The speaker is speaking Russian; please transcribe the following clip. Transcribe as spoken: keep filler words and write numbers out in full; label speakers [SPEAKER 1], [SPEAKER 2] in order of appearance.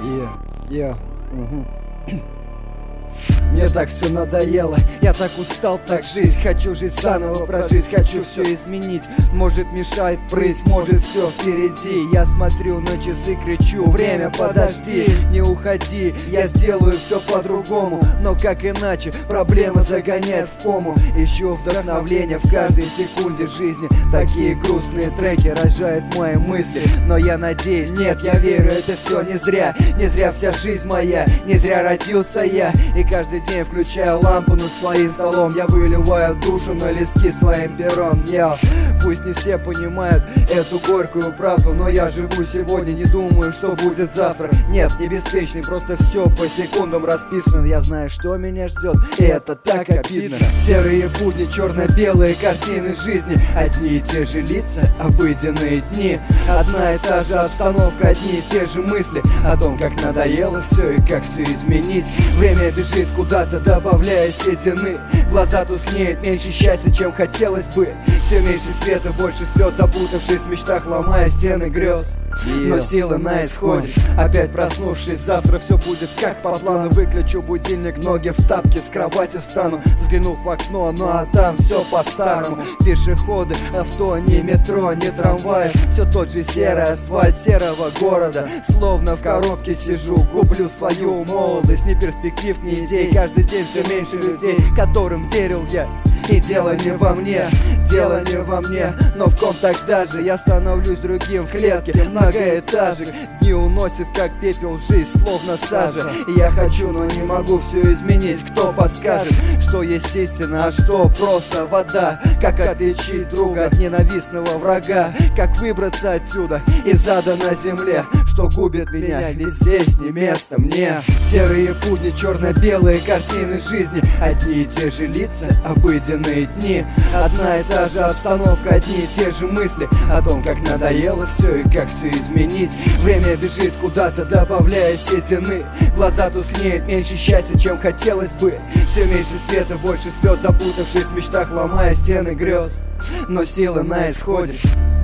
[SPEAKER 1] Yeah, yeah, угу. Мне так все надоело, я так устал так жить. Хочу жизнь заново прожить, хочу все изменить. Может мешает прыть, может все впереди. Я смотрю на часы, кричу: время, подожди, не уходи. Я сделаю все по-другому, но как иначе? Проблема загоняет в кому. Ищу вдохновение в каждой секунде жизни. Такие грустные треки рожают мои мысли, но я надеюсь, нет, я верю, это все не зря. Не зря вся жизнь моя, не зря родился я. И каждый день включаю лампу над своим столом. Я выливаю душу на листки своим пером. Я, пусть не все понимают эту горькую правду, но я живу сегодня, не думаю, что будет завтра. Нет, не беспечный, просто все по секундам расписано. Я знаю, что меня ждет, и это так обидно. Серые будни, черно-белые картины жизни. Одни и те же лица, обыденные дни. Одна и та же обстановка, одни и те же мысли о том, как надоело все и как все изменить. Время бежит куда-то, добавляя седины. Глаза тускнеют, меньше счастья, чем хотелось бы. Все меньше света, больше слез, запутавшись в мечтах, ломая стены грез. Но силы на исходе, опять проснувшись, завтра все будет как по плану. Выключу будильник, ноги в тапки, с кровати встану, взглянув в окно, ну а там все по-старому. Пешеходы, авто, ни метро, ни трамвай. Все тот же серый асфальт серого города. Словно в коробке сижу, гублю свою молодость. Ни перспектив, ни идей, каждый день все меньше людей, которым верил я. И дело не во мне, дело не во мне, но в ком тогда же я становлюсь другим в клетке многоэтажек. Дни уносит как пепел жизнь, словно сажа. И я хочу, но не могу все изменить. Кто подскажет, что естественно, а что просто вода? Как отличить друга от ненавистного врага? Как выбраться отсюда, из ада на земле, что губит меня, ведь здесь не место мне. Серые будни, черно-белые картины жизни. Одни и те же лица, обыденные дни. Одна и та же обстановка, одни и те же мысли о том, как надоело все и как все изменить. Время бежит куда-то, добавляя седины. Глаза тускнеют, меньше счастья, чем хотелось бы. Все меньше света, больше слез, запутавшись в мечтах, ломая стены грез. Но силы на исходе.